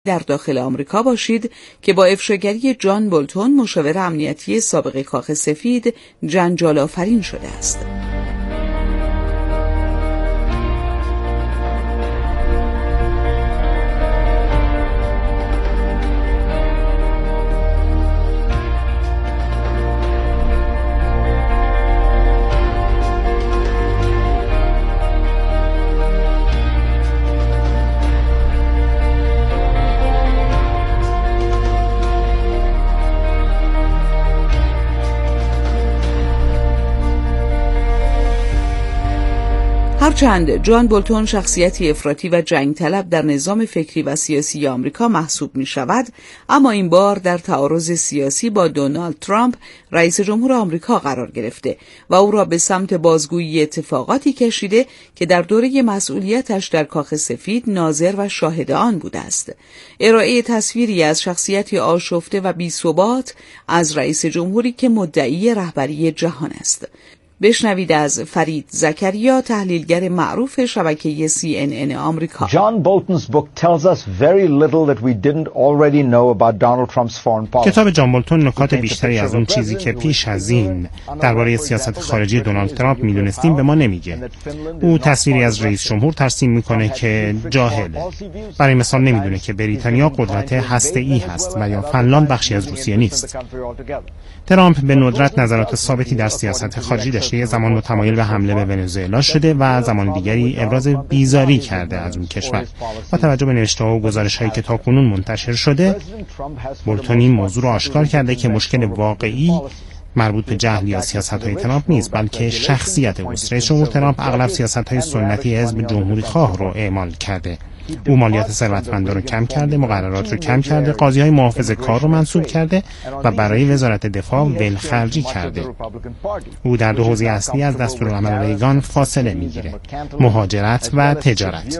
در داخل آمریکا باشید که با افشاگری جان بولتون مشاور امنیتی سابق کاخ سفید جنجال آفرین شده است. هرچند جان بولتون شخصیتی افراطی و جنگ طلب در نظام فکری و سیاسی آمریکا محسوب می شود، اما این بار در تعارض سیاسی با دونالد ترامپ رئیس جمهور آمریکا قرار گرفته و او را به سمت بازگویی اتفاقاتی کشیده که در دوره مسئولیتش در کاخ سفید ناظر و شاهد آن بوده است. ارائه تصویری از شخصیتی آشفته و بی‌ثبات از رئیس جمهوری که مدعی رهبری جهان است. بشنوید از فرید زکریا، تحلیلگر معروف شبکه CNN آمریکا. John Bolton's book tells us very little that we didn't already know about Donald Trump's foreign policy. کتاب جان بولتون نکات بیشتری از اون چیزی که پیش از این درباره سیاست خارجی دونالد ترامپ میدونستیم به ما نمیگه. او تصویری از رئیس جمهور ترسیم میکنه که جاهله. برای مثال نمیدونه که بریتانیا قدرت هسته‌ای هست و یا فنلاند بخشی از روسیه نیست. ترامپ به ندرت نظرات ثابتی در سیاست خارجی داشته. زمان متمایل به حمله به ونزوئلا شده و زمان دیگری ابراز بیزاری کرده از اون کشور. با توجه به نوشته‌ها و گزارش‌هایی که تاکنون منتشر شده، بولتون این موضوع را آشکار کرده که مشکل واقعی مربوط به جهل یا سیاست‌های ترامپ نیست، بلکه شخصیت اوست. رئیس جمهور ترامپ اغلب سیاست‌های سنتی حزب جمهوری خواه رو اعمال کرده. او مالیات ثروتمندان رو کم کرده، مقررات رو کم کرده، قاضی‌های محافظ کار رو منصوب کرده و برای وزارت دفاع ولخرجی کرده. او در دو حوزه اصلی از دستورالعمل ریگان فاصله میگیره: مهاجرت و تجارت،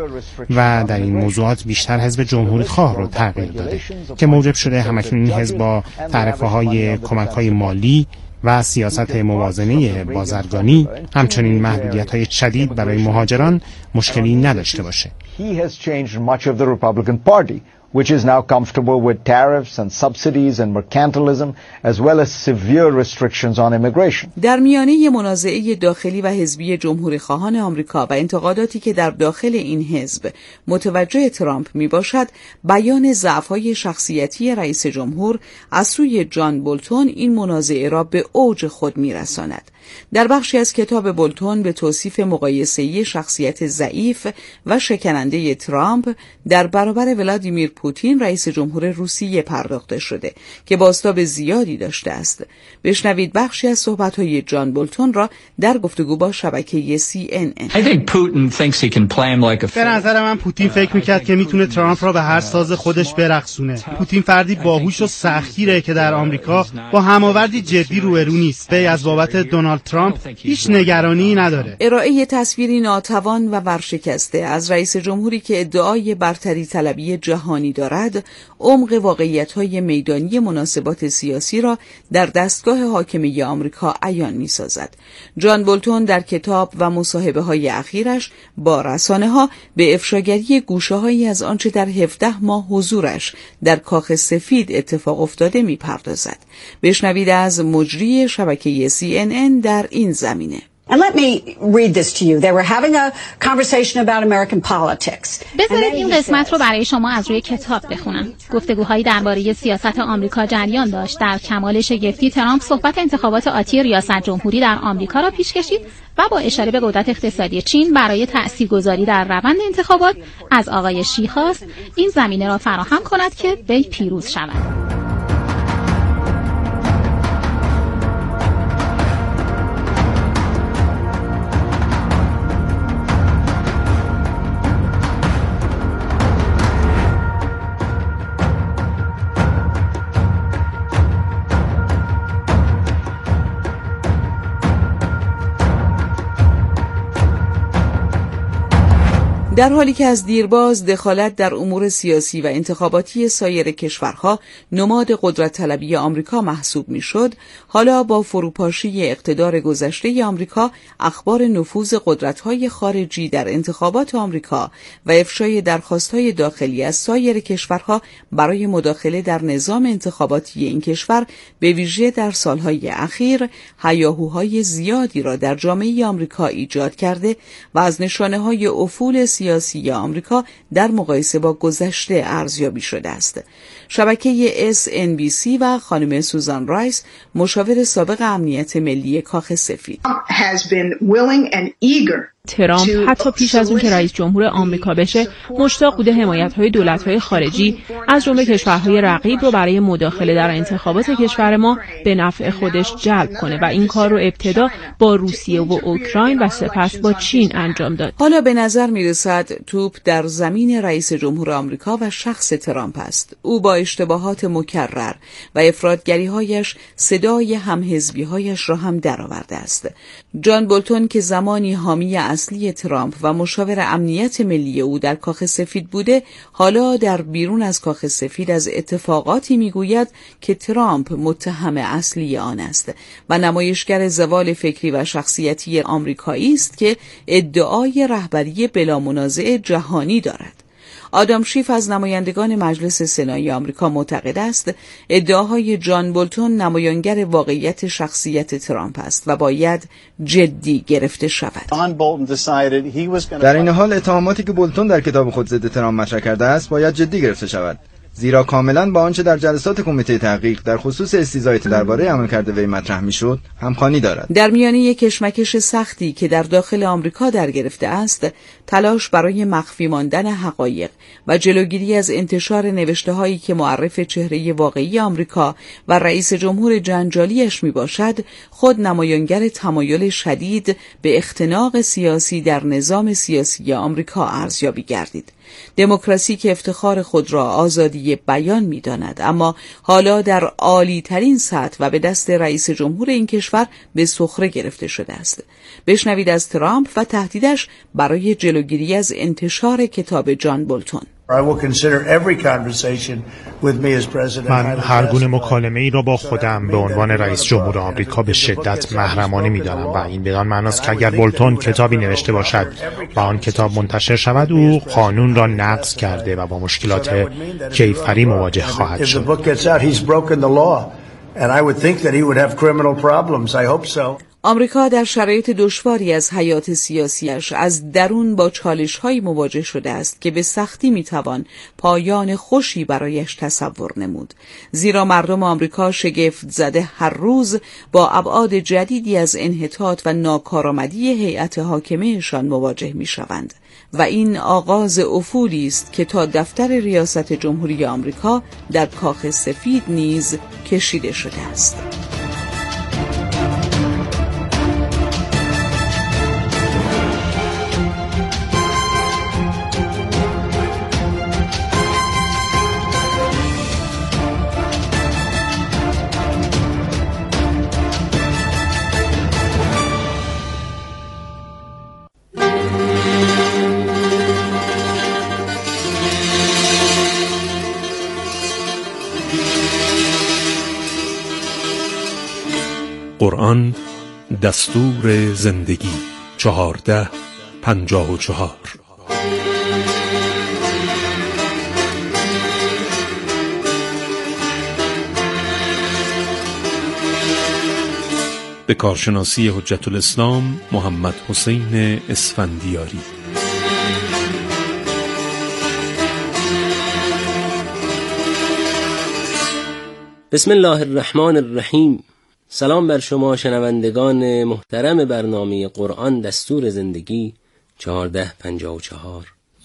و در این موضوعات بیشتر حزب جمهوری خواه رو تغییر داده که موجب شده همکنون این حزب با تعرفه‌های کمک‌های مالی و سیاست موازنه بازرگانی، همچنین محدودیت‌های شدید برای مهاجران، مشکلی نداشته باشه. which is now comfortable with tariffs and subsidies and mercantilism as well as severe restrictions on immigration. در میانه منازعه داخلی و حزبی جمهوری خواهان آمریکا و انتقاداتی که در داخل این حزب متوجه ترامپ می باشد، بیان ضعف‌های شخصیتی رئیس جمهور از سوی جان بولتون این منازعه را به اوج خود می رساند. در بخشی از کتاب بولتون به توصیف مقایسه‌ای شخصیت ضعیف و شکننده ترامپ در برابر ولادیمیر پوتین رئیس جمهور روسیه پرداخته شده که بازتاب زیادی داشته است. بشنوید بخشی از صحبت‌های جان بولتون را در گفتگو با شبکه CNN. به نظر من پوتین فکر می‌کرد که میتونه ترامپ را به هر ساز خودش برقصونه. پوتین فردی باهوش و سختگیره که در آمریکا با هماوردی جدی روبرو نیست. وی از بابت دونالد ترامپ هیچ نگرانی نداره. ارائه تصویری ناتوان و ورشکسته از رئیس جمهوری که ادعای برتری طلبی جهانی دارد، عمق واقعیت‌های میدانی مناسبات سیاسی را در دستگاه حاکمیه آمریکا عیان می‌سازد. جان بولتون در کتاب و مصاحبه‌های اخیرش با رسانه‌ها به افشاگری گوشه‌هایی از آنچه در 17 ماه حضورش در کاخ سفید اتفاق افتاده می‌پردازد. بشنوید از مجری شبکه CNN در این زمینه. And let me read this to you. They were having a conversation about American politics. بذارید این قسمت رو برای شما از روی کتاب بخونم. گفتگوهایی درباره سیاست آمریکا جریان داشت. در کمال شگفتی ترامپ صحبت انتخابات آتی ریاست جمهوری در آمریکا را پیش کشید و با اشاره به قدرت اقتصادی چین برای تأثیرگذاری در روند انتخابات از آقای شی خواست این زمینه را فراهم کند که وی پیروز شود. در حالی که از دیرباز دخالت در امور سیاسی و انتخاباتی سایر کشورها نماد قدرت طلبی آمریکا محسوب میشد، حالا با فروپاشی اقتدار گذشته آمریکا، اخبار نفوذ قدرت‌های خارجی در انتخابات آمریکا و افشای درخواست‌های داخلی از سایر کشورها برای مداخله در نظام انتخاباتی این کشور به ویژه در سالهای اخیر هیاهوهای زیادی را در جامعه آمریکا ایجاد کرده و از نشانه‌های افول سیاسی آمریکا در مقایسه با گذشته ارزیابی شده است. شبکه SNBC و خانم سوزان رایس، مشاور سابق امنیت ملی کاخ سفید، ترامپ حتی پیش از اون که رئیس جمهور آمریکا بشه مشتاق بوده حمایت‌های دولت‌های خارجی از جمله کشورهای رقیب رو برای مداخله در انتخابات کشور ما به نفع خودش جلب کنه و این کار رو ابتدا با روسیه و اوکراین و سپس با چین انجام داد. حالا به نظر می‌رسد توپ در زمین رئیس جمهور آمریکا و شخص ترامپ است. او با اشتباهات مکرر و افراطگری‌هایش صدای همحزبی‌هایش را هم درآورده است. جان بولتون که زمانی حامی اصلی ترامپ و مشاور امنیت ملی او در کاخ سفید بوده، حالا در بیرون از کاخ سفید از اتفاقاتی میگوید که ترامپ متهم اصلی آن است و نمایشگر زوال فکری و شخصیتی آمریکایی است که ادعای رهبری بلا منازع جهانی دارد. آدام شیف از نمایندگان مجلس سنای آمریکا معتقد است ادعاهای جان بولتون نمایانگر واقعیت شخصیت ترامپ است و باید جدی گرفته شود. در این حال اتهاماتی که بولتون در کتاب خود ضد ترامپ مطرح کرده است باید جدی گرفته شود، زیرا کاملا با آنچه در جلسات کمیته تحقیق در خصوص استیضاحی درباره عملکرد وی مطرح میشد همخوانی دارد. در میانه یک کشمکش سختی که در داخل آمریکا در گرفته است، تلاش برای مخفی ماندن حقایق و جلوگیری از انتشار نوشته‌هایی که معرف چهره واقعی آمریکا و رئیس جمهور جنجالیش میباشد، خود نمایانگر تمایل شدید به اختناق سیاسی در نظام سیاسی آمریکا ارزیابی گردید. دموکراسی که افتخار خود را آزادی بیان می‌داند، اما حالا در عالی ترین سطح و به دست رئیس جمهور این کشور به سخره گرفته شده است. بشنوید از ترامپ و تهدیدش برای جلوگیری از انتشار کتاب جان بولتون. من هر گونه مکالمه ای را با خودم به عنوان رئیس جمهور آمریکا به شدت محرمانه می‌دانم و این بدان معناست که اگر بولتون کتابی نوشته باشد و آن کتاب منتشر شود، او قانون را نقض کرده و با مشکلات کیفری مواجه خواهد شد. آمریکا در شرایط دشواری از حیات سیاسیش از درون با چالش‌هایی مواجه شده است که به سختی می‌توان پایان خوشی برایش تصور نمود، زیرا مردم آمریکا شگفت زده هر روز با ابعاد جدیدی از انحطاط و ناکارآمدی هیئت حاکمه‌شان مواجه می‌شوند و این آغاز افولی است که تا دفتر ریاست جمهوری آمریکا در کاخ سفید نیز کشیده شده است. قرآن دستور زندگی 1454. به کارشناسی حجت الاسلام محمد حسین اسفندیاری. بسم الله الرحمن الرحیم. سلام بر شما شنوندگان محترم برنامه قرآن دستور زندگی 1454.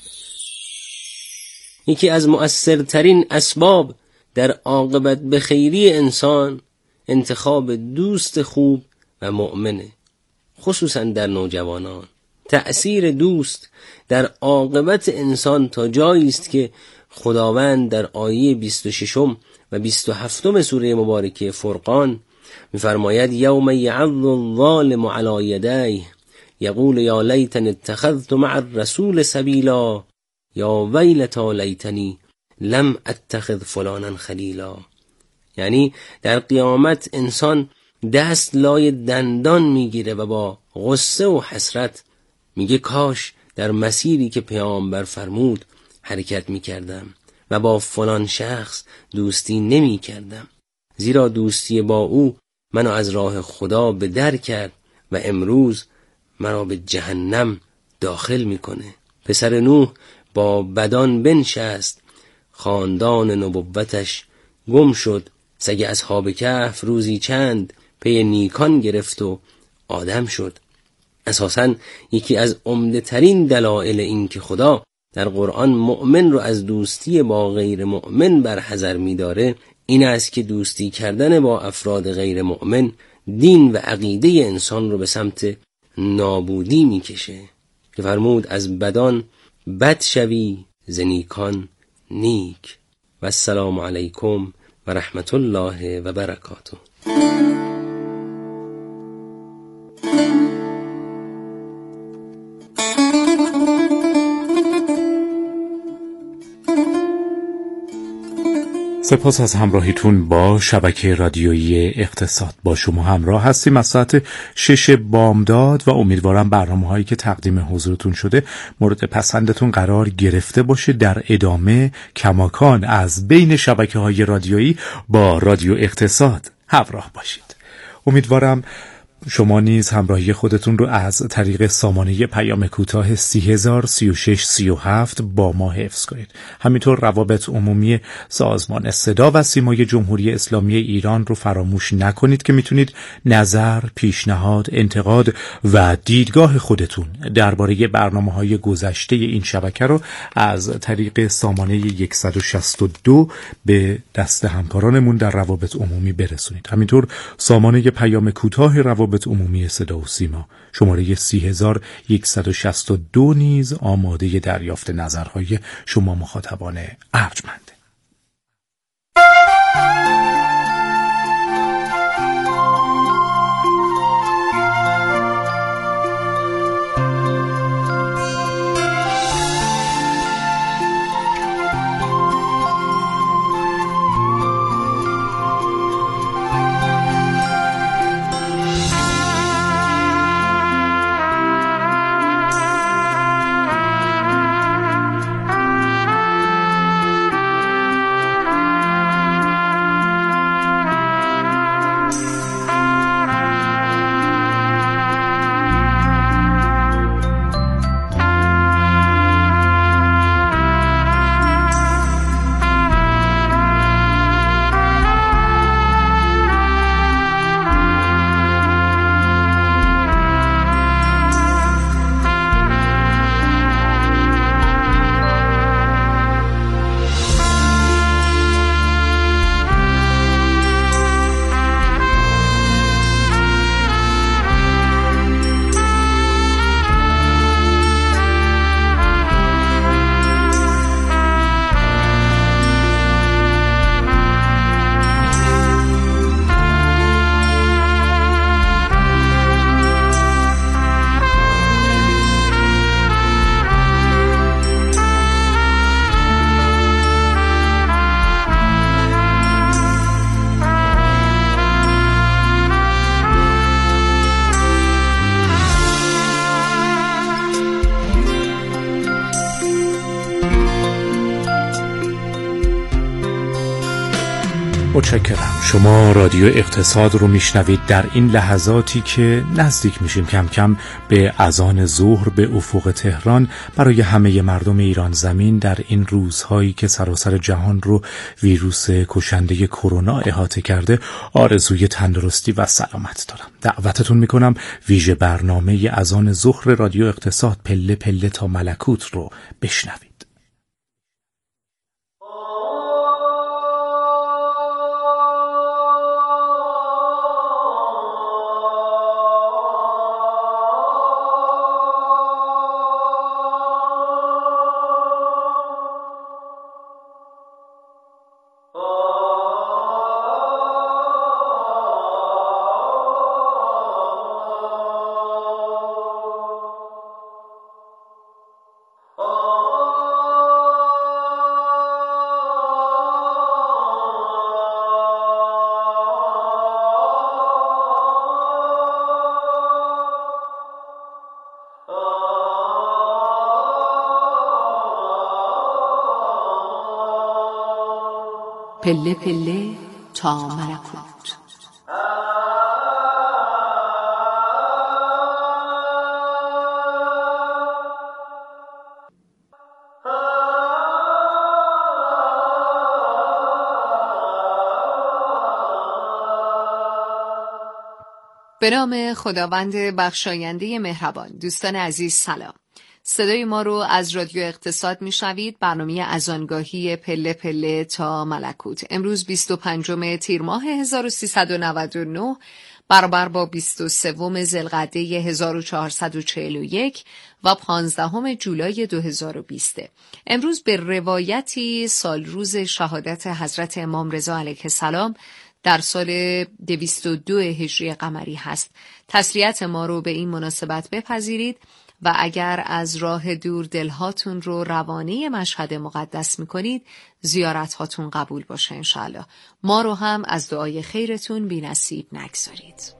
یکی از مؤثرترین اسباب در عاقبت به خیری انسان انتخاب دوست خوب و مؤمنه، خصوصا در نوجوانان. تأثیر دوست در عاقبت انسان تا جایی است که خداوند در آیه 26 و 27 سوره مبارکه فرقان می‌فرماید یوم یعض الظالم علی یدیه یقول یا لیتنی اتخذت مع الرسول سبیلا یا ویلتا لیتنی لم اتخذ فلانا خلیلا. یعنی در قیامت انسان دست لای دندان میگیره و با غصه و حسرت میگه کاش در مسیری که پیامبر فرمود حرکت میکردم و با فلان شخص دوستی نمیکردم، زیرا دوستی با او منو از راه خدا به در کرد و امروز مرا به جهنم داخل میکنه. پسر نوح با بدان بنشست، خاندان نبوتش گم شد. سگ اصحاب کهف روزی چند پی نیکان گرفت و آدم شد. اساساً یکی از عمده ترین دلایل این که خدا در قرآن مؤمن رو از دوستی با غیر مؤمن برحذر می‌داره این است که دوستی کردن با افراد غیر مؤمن دین و عقیده انسان رو به سمت نابودی می‌کشه، که فرمود از بدان بد شوی ز نیکان نیک. و السلام علیکم و رحمت الله و برکاته. سپاس از همراهیتون با شبکه رادیویی اقتصاد. با شما همراه هستیم از ساعت 6 بامداد و امیدوارم برنامه‌هایی که تقدیم حضورتون شده مورد پسندتون قرار گرفته باشه. در ادامه کماکان از بین شبکه‌های رادیویی با رادیو اقتصاد همراه باشید. امیدوارم شما نیز همراهی خودتون رو از طریق سامانه پیام کوتاه 303637 با ما حفظ کنید. همینطور روابط عمومی سازمان صدا و سیمای جمهوری اسلامی ایران رو فراموش نکنید که میتونید نظر، پیشنهاد، انتقاد و دیدگاه خودتون درباره برنامه‌های گذشته این شبکه رو از طریق سامانه 162 به دست همکارانمون در روابط عمومی برسونید. همینطور سامانه پیام کوتاه روابط عمومی صدا و سیما شماره 3162 نیز آماده دریافت نظرهای شما مخاطبان ارجمند. متشکرم. شما رادیو اقتصاد رو میشنوید در این لحظاتی که نزدیک میشیم کم کم به اذان ظهر به افق تهران. برای همه مردم ایران زمین در این روزهایی که سراسر جهان رو ویروس کشنده کرونا احاطه کرده آرزوی تندرستی و سلامت دارم. دعوتتون میکنم ویژه برنامه اذان ظهر رادیو اقتصاد پله پله تا ملکوت رو بشنوید. پله پله تا ملکوت. به نام خداوند بخشاینده مهربان. دوستان عزیز سلام. صدای ما رو از رادیو اقتصاد میشنوید. برنامه اذانگاهی پله پله تا ملکوت. امروز 25 تیر ماه 1399 برابر با 23 ذوالقعده 1441 و 15 جولای 2020. امروز به روایتی سالروز شهادت حضرت امام رضا علیه السلام در سال 202 هجری قمری هست. تسلیت ما رو به این مناسبت بپذیرید و اگر از راه دور دلهاتون رو روانه مشهد مقدس میکنید زیارت هاتون قبول باشه انشاءالله. ما رو هم از دعای خیرتون بی نصیب نگذارید.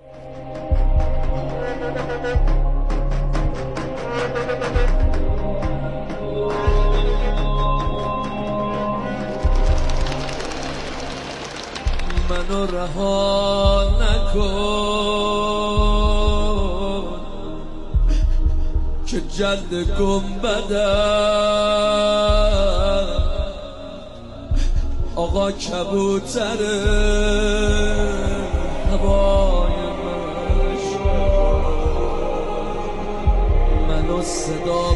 منو رها نکن که جلد گنبدم آقا کبوتر هوای منو صدا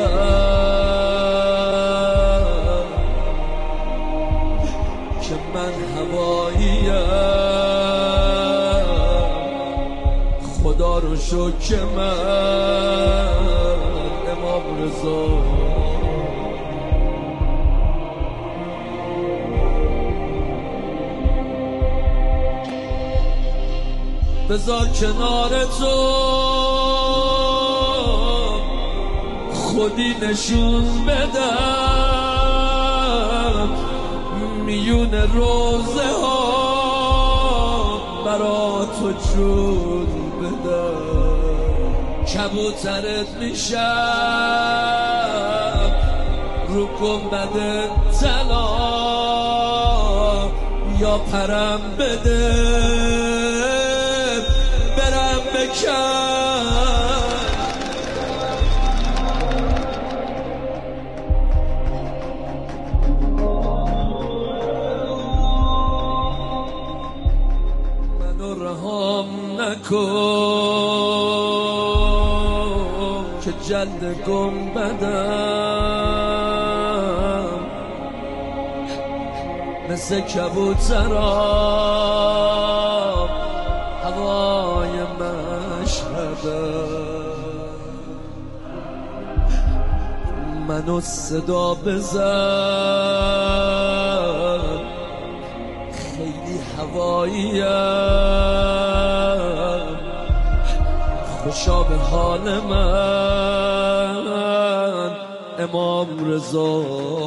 بزن که من هواییم خدا رو شکر من امام رضا. بذار کنار تو خودی نشون بدم میون روزه ها برا تو جون بدم کبوترت میشم رو گنبد طلا یا پرم بده برم بکن نکن که جلد گنبدم مثل کبوترام هوای مشهدم منو صدا بزن خیلی هواییم خوشا به حال من امام رضا.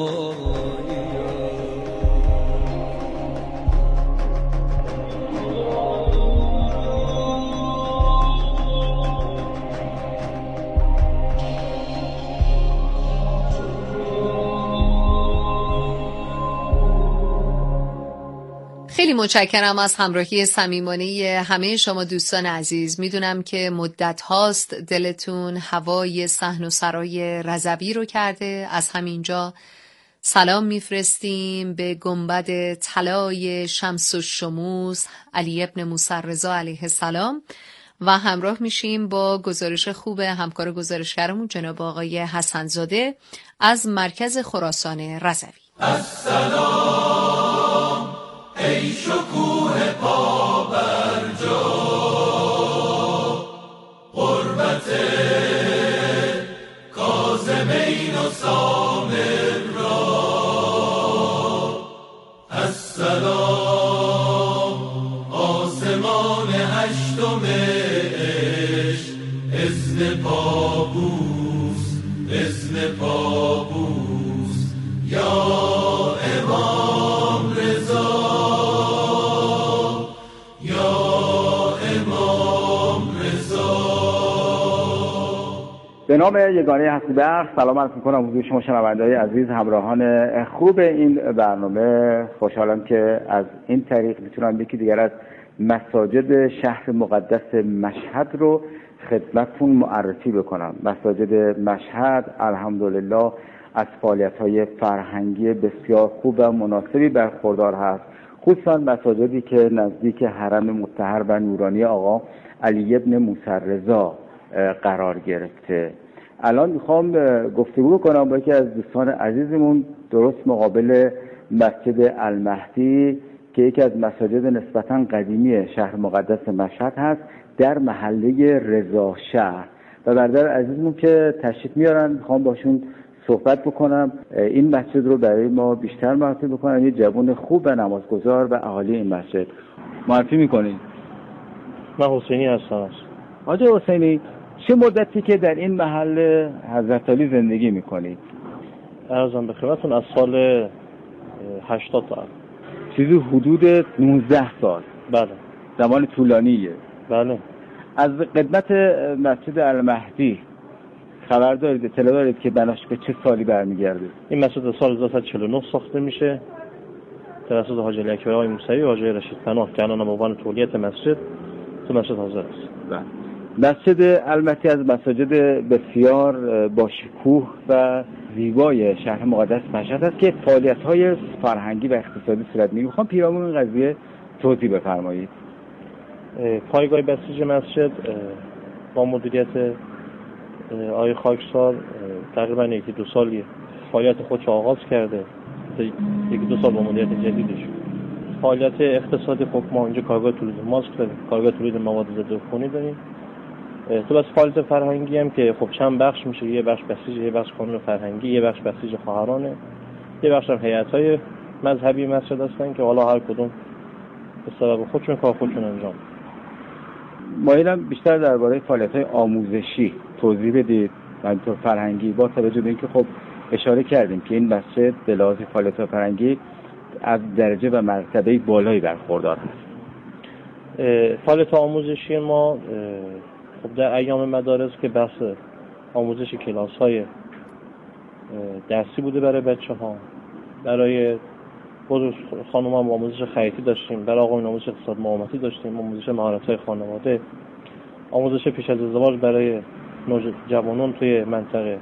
خیلی متشکرم از همراهی صمیمانه همه شما دوستان عزیز. میدونم که مدت هاست دلتون هوای صحن و سرای رضوی رو کرده. از همینجا سلام میفرستیم به گنبد طلای شمس الشموس علی ابن موسی رضا علیه السلام و همراه میشیم با گزارش خوب همکار گزارشگرمون جناب آقای حسن‌زاده از مرکز خراسان رضوی. السلام ای شکوه پابرجا قربت کاظمین و سامر را السلام آسمان هشتم عشق اذن پابوس اذن پابوس یا امام رضا به نام یگانه هستی بخش سلام عرض می‌کنم حضور شما شنونده‌های عزیز، همراهان خوب این برنامه. خوشحالم که از این طریق میتونم یکی دیگر از مساجد شهر مقدس مشهد رو خدمتتون معرفی بکنم. مساجد مشهد الحمدلله از فعالیت‌های فرهنگی بسیار خوب و مناسبی برخوردار هست، خصوصا مساجدی که نزدیک حرم مطهر و نورانی آقا علی ابن موسی رضا قرار گرفته. الان میخوام گفتگو کنم با یکی از دوستان عزیزمون درست مقابل مسجد المهدی که یکی از مساجد نسبتاً قدیمی شهر مقدس مشهد هست در محله رضا شهر و برادر عزیزمون که تشریف میارن میخوام باشون صحبت بکنم، این مسجد رو برای ما بیشتر معرفی بکنم. یه جوان خوب و نمازگزار و اهالی این مسجد معرفی میکنید. من حسینی هستم. آقای حسینی، چه مدتی که در این محل حضرت علی زندگی میکنید؟ عرضم به خدمتتون از سال 80 تا چیزی حدود 19 سال. بله. زمان طولانیه. بله. از قدمت مسجد المهدی خبر دارید، اطلاع دارید که بناش به چه سالی برمیگرده؟ این مسجد سال 1949 ساخته میشه توسط حاجی علی اکبر آقای موسوی و حاجی رشید پناه که الان به عنوان تولیت مسجد تو مسجد حاضر است. بله. مسجد المهدی از مساجد بسیار با شکوه و زیبای شهر مقدس مشهد است که فعالیت‌های فرهنگی و اقتصادی صورت می‌گیره. می‌خوام پیرامون این قضیه توضیح بفرمایید. پایگاه بسیج مسجد با مدیریت آقای خاکسار تقریبا 1-2 سالی فعالیت خودش آغاز کرده. 1-2 سال با مدیریت جدیدش فعالیت اقتصادی خب ما اینجا کارگاه تولید ماسک داریم، کارگاه تولید مواد ضد عفونی داریم. تو بس فعالیت فرهنگی هم که خب چند بخش میشه، یه بخش بسیج، یه بخش کانون فرهنگی، یه بخش بسیج خواهرانه، یه بخش هم هیئت‌های مذهبی مسجد هستن که حالا هر کدوم به سبب خودشون کار خودشون انجام. مایلم بیشتر درباره فعالیت‌های آموزشی توضیح بدید و اینطور فرهنگی، با توجه به اینکه خب اشاره کردیم که این مسجد به لحاظ فعالیت فرهنگی از درجه و مرتبه بالایی برخوردار است. فعالیت آموزشی ما خب در ایام مدارس که بحث آموزش کلاس‌های درسی بوده برای بچه‌ها، برای خانم‌ها آموزش خیاطی داشتیم، برای آقایون آموزش اقتصاد معاملاتی داشتیم، آموزش مهارت‌های خانواده، آموزش پیش از ازدواج برای نوجوانان توی منطقه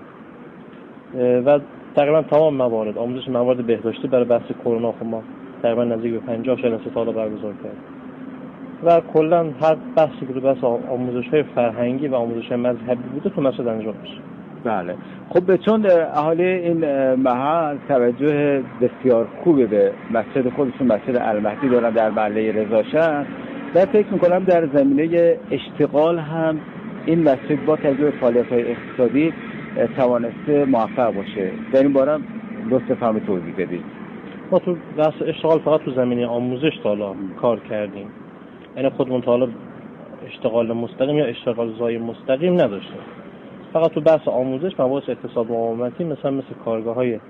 و تقریبا تمام موارد، آموزش موارد بهداشتی برای بحث کرونا خب ما تقریبا نزدیک به 50 جلسه تا برگزار کردیم و کلا هر بحثی که بحث آموزش‌های فرهنگی و آموزش مذهبی بوده تو مسجد انجام میشه. بله. خب چون اهالی این محل توجه بسیار خوبی به مسجد خودشون مسجد المهدی دارن در محله رضا شهر و فکر می‌کنم در زمینه اشتغال هم این مسجد با توجه به فعالیت‌های اقتصادی توانسته موفق باشه. در این باره لطف فرمایید توضیح بدید. ما تو بحث اشتغال فقط تو زمینه آموزش تا حالا کار کردیم. یعنی خودمون تا حالا اشتغال مستقیم یا اشتغال زای مستقیم نداشتیم. فقط تو بحث آموزش مباحث اقتصاد معاملاتی مثل کارگاه‌های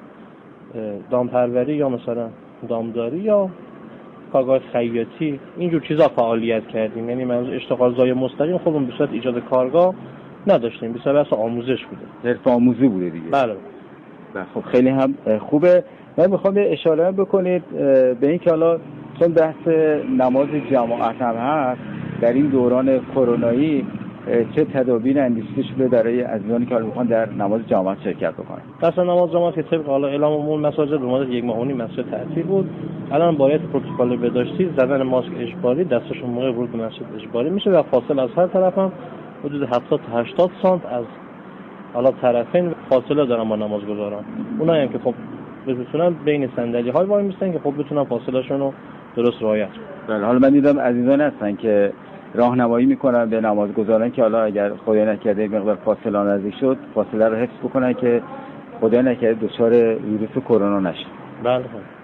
دامپروری یا مثلا دامداری یا کارگاه خیاطی اینجور چیزا فعالیت کردیم. یعنی منظور اشتغال زای مستقیم خودمون به صورت ایجاد کارگاه نداشتیم، به بحث آموزش بوده، حرفه آموزی بوده دیگه. بله. خب خیلی هم خوبه. من میخوام اشاره بکنید به این که حالا چون بحث نماز جماعت هم هست در این دوران کرونایی چه تدابیر اندیشیده شده برای عزیزانی که حالا میخوان در نماز جماعت شرکت بکنن؟ اصلا نماز جماعت که طبق حالا اعلام عمومی مساجد به مدت 1 ماه و نیم مسجد تعطیل بود. الان باید پروتکل بهداشتی زدن ماسک اجباری، دستشون موقع ورود به مسجد اجباری میشه و فاصله از هر طرف هم حدود 70 تا 80 سانت از حالا طرفین فاصله دارن با نمازگزاران. اونایی هم که خب بتونن بین صندلی‌های وای میستن که خب بتونن فاصله‌شون رو درست رعایت کنن. بله. حالا من دیدم عزیزان هستن که راهنمایی میکنن به نمازگزاران که حالا اگر خدای نکرده مقدار فاصله نزدیک شد فاصله رو حفظ بکنن که خدای نکرده دچار ویروس کرونا نشه. بله.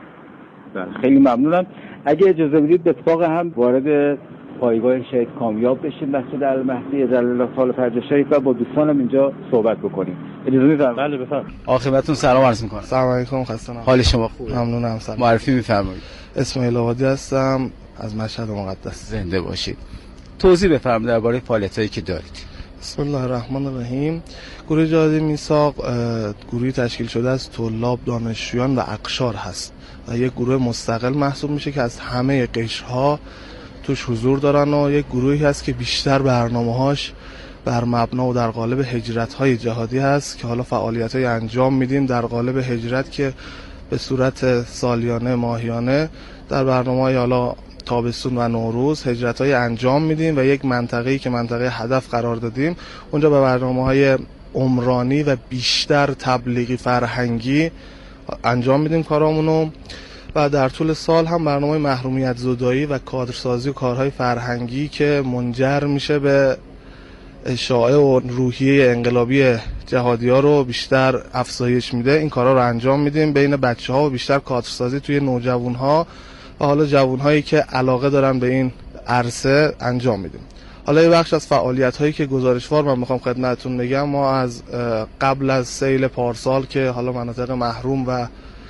خیلی ممنونم. اگه اجازه بدید به اتفاق هم وارد پایگاه شهید کامیاب بشیم مسجد المهدی اجل الله تعالی فرج شریف و با دوستانم اینجا صحبت بکنیم. اجازه میدید؟ بله بفرمایید. خدمتتون سلام عرض میکنم. سلام علیکم، خسته نباشید. حال شما خوبه؟ ممنونم. سلام. معرفی میفرمایید. اسماعیل آبادی هستم از مشهد مقدس. زنده باشید. توضیح بفرمایید درباره فعالیتایی که دارید. بسم الله الرحمن الرحیم. گروه جهادی میثاق گروهی تشکیل شده از طلاب، دانشجویان و اقشار هست و یک گروه مستقل محسوب میشه که از همه قشرها توش حضور دارن و یک گروهی هست که بیشتر برنامه‌هاش بر مبنا و در قالب هجرت‌های جهادی هست که حالا فعالیت‌های انجام میدیم در قالب هجرت که به صورت سالیانه، ماهیانه در برنامه‌های حالا تابستون و نوروز هجرت‌های انجام میدیم و یک منطقه‌ای که منطقه هدف قرار دادیم اونجا به برنامه‌های عمرانی و بیشتر تبلیغی فرهنگی انجام میدیم کارامونو و در طول سال هم برنامه محرومیت زدایی و کادرسازی و کارهای فرهنگی که منجر میشه به اشاعه و روحیه انقلابی جهادی‌ها رو بیشتر افزایش میده. این کارا رو انجام میدیم بین بچه‌ها و بیشتر کادرسازی توی نوجوان‌ها و حالا جوان‌هایی که علاقه دارن به این عرصه انجام میدیم. حالا یه بخش از فعالیت‌هایی که گزارشوار من میخوام خدمتتون بگم، ما از قبل از سیل پارسال که حالا مناطق محروم و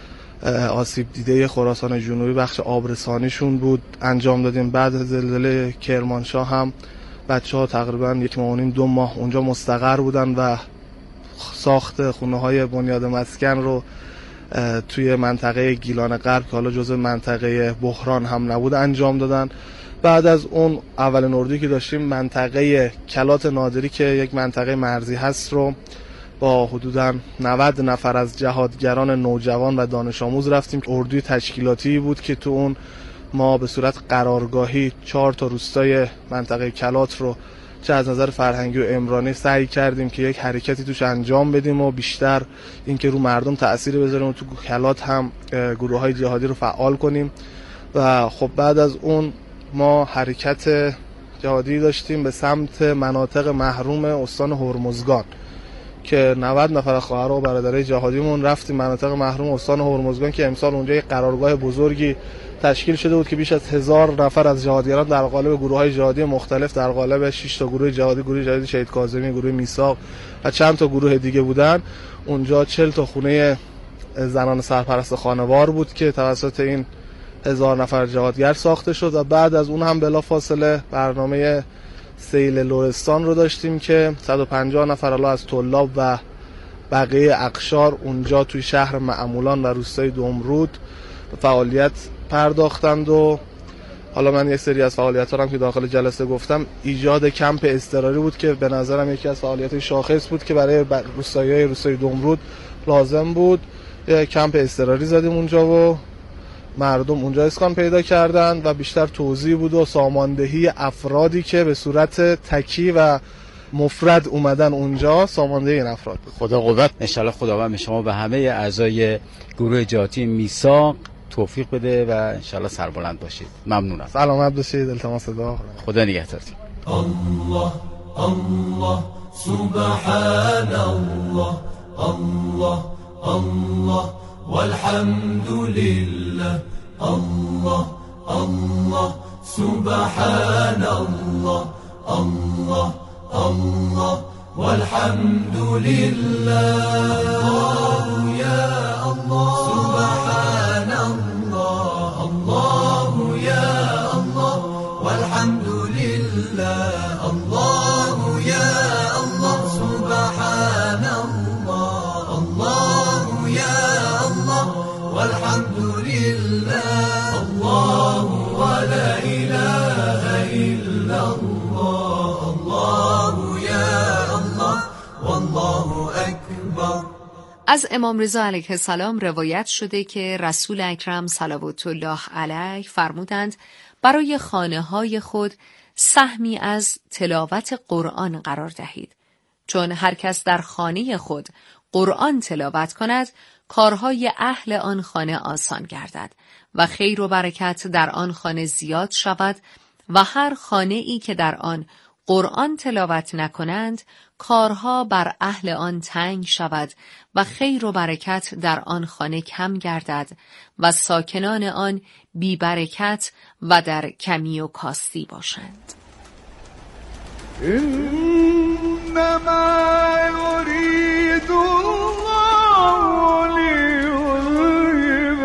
آسیب دیده خراسان جنوبی بخش آبرسانیشون بود انجام دادیم. بعد از زلزله کرمانشاه هم بچه‌ها تقریبا 1.5 2 ماه اونجا مستقر بودن و ساخت خونه‌های بنیاد مسکن رو توی منطقه گیلان غرب که حالا جزء منطقه بحران هم نبود انجام دادن. بعد از اون اول اردویی که داشتیم منطقه کلات نادری که یک منطقه مرزی هست رو با حدوداً 90 نفر از جهادگران نوجوان و دانش آموز رفتیم. اردوی تشکیلاتی بود که تو اون ما به صورت قرارگاهی 4 تا روستای منطقه کلات رو چه از نظر فرهنگی و عمرانی سعی کردیم که یک حرکتی توش انجام بدیم و بیشتر اینکه رو مردم تأثیر بذاریم و تو کلات هم گروه‌های جهادی رو فعال کنیم. و خب بعد از اون ما حرکت جهادی داشتیم به سمت مناطق محروم استان هرمزگان که 90 نفر خواهر و برادرای جهادیمون رفتیم مناطق محروم استان هرمزگان که امسال اونجا یک قرارگاه بزرگی تشکیل شده بود که بیش از 1000 نفر از جهادیان در قالب گروه‌های جهادی مختلف در قالب 6 تا گروه جهادی شهید کاظمی، گروه میثاق و چند تا گروه دیگه بودن. اونجا 40 تا خونه زنان سرپرست خانوار بود که توسط این 1000 نفر جهادگر ساخته شد و بعد از اون هم بلافاصله برنامه سیل لرستان رو داشتیم که 150 نفر علاوه از طلاب و بقیه اقشار اونجا توی شهر معمولان و روستای دمرود فعالیت پرداختند. و حالا من یک سری از فعالیت‌ها هم که داخل جلسه گفتم ایجاد کمپ اضطراری بود که به نظرم یکی از فعالیت‌های شاخص بود که برای روستای دمرود لازم بود. یک کمپ اضطراری زدیم اونجا و مردم اونجا اسکان پیدا کردن و بیشتر توزیع بود و ساماندهی افرادی که به صورت تکی و مفرد اومدن اونجا، ساماندهی این افراد بود. خدا قوت. انشالله خداوند به شما به همه اعضای گروه جهادی میثاق توفیق بده و انشالله سربلند باشید. ممنونم. سلامت باشید. التماس دعا. خدا نگهدارتون. الله الله سبحان الله الله الله والحمد لله الله الله سبحان الله الله الله والحمد لله الله يا الله سبحان الله الله يا الله والحمد لله الله يا الله سبحان الله الله يا الله والحمد لله الله ولا إله إلا الله الله يا الله والله أكبر. از امام رضا علیه السلام روایت شده که رسول اکرم صلوات الله علیه فرمودند برای خانه‌های خود سهمی از تلاوت قرآن قرار دهید، چون هر کس در خانه خود قرآن تلاوت کند کارهای اهل آن خانه آسان گردد و خیر و برکت در آن خانه زیاد شود و هر خانه ای که در آن قرآن تلاوت نکنند کارها بر اهل آن تنگ شود و خیر و برکت در آن خانه کم گردد و ساکنان آن بی برکت و در کمی و کاستی باشند. إنما يريد الله ليذهب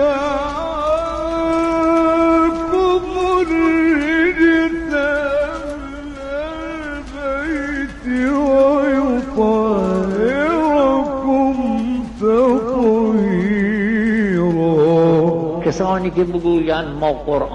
عنكم الرجس أهل البيت کسانی که بگویند ما قرآن